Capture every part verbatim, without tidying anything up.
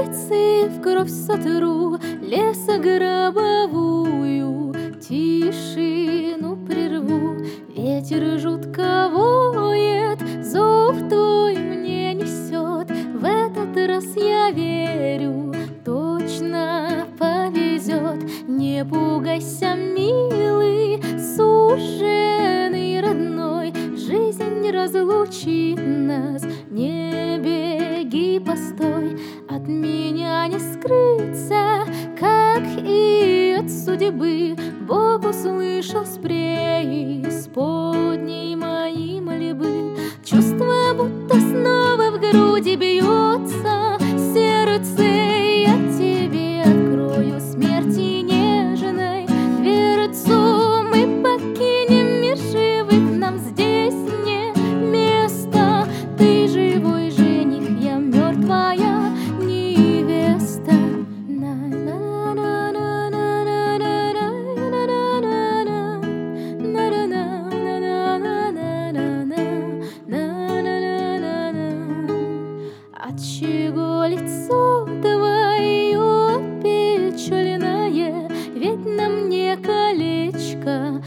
улицы в кровь сотру, лесогробовую тишину прерву. Ветер жутко воет, зов твой мне несет. В этот раз я верю, точно повезет. Не пугайся, милый, суженый родной, жизнь не разлучит нас. Не беги, постой, от меня не скрыться, как и от судьбы. Бог услышал с преисподней мои мольбы. Чувство, будто снова в груди бьется сердце. Я тебе открою смерти нежной дверцу. Мы покинем мир живых, нам здесь не место. Ты живой жених, я мертвая невеста. Отчего лицо твое печальное? Ведь на мне колечко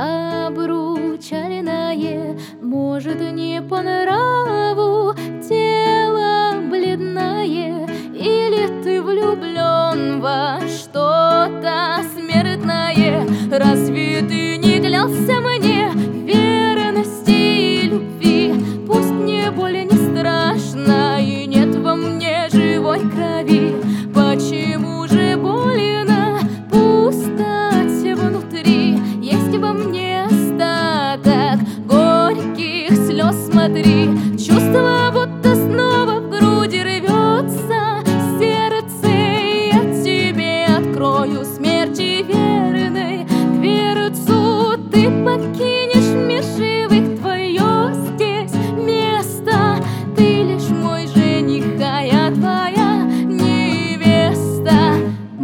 обручальное. Может, не по нраву тело бледное, или ты влюблен во что-то смертное? Разве ты не клялся мне верности и любви? Пусть мне боль не страшна и нет во мне живой крови. Почему же больно, пустоть внутри? Есть во мне остаток горьких слез, смотри. Чувство, будто снова в груди рвется сердце. Я тебе открою смерти верной дверцу. Ты покинешь мир живых, твое здесь место. Ты лишь мой жених, а я твоя невеста.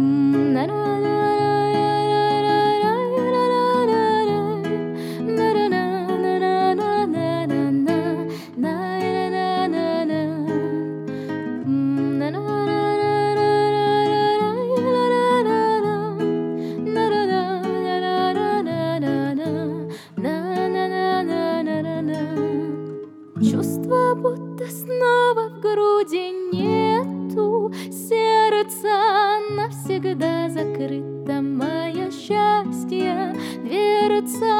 Чувство, будто снова в груди нету сердца. Навсегда закрыта моя счастье дверца.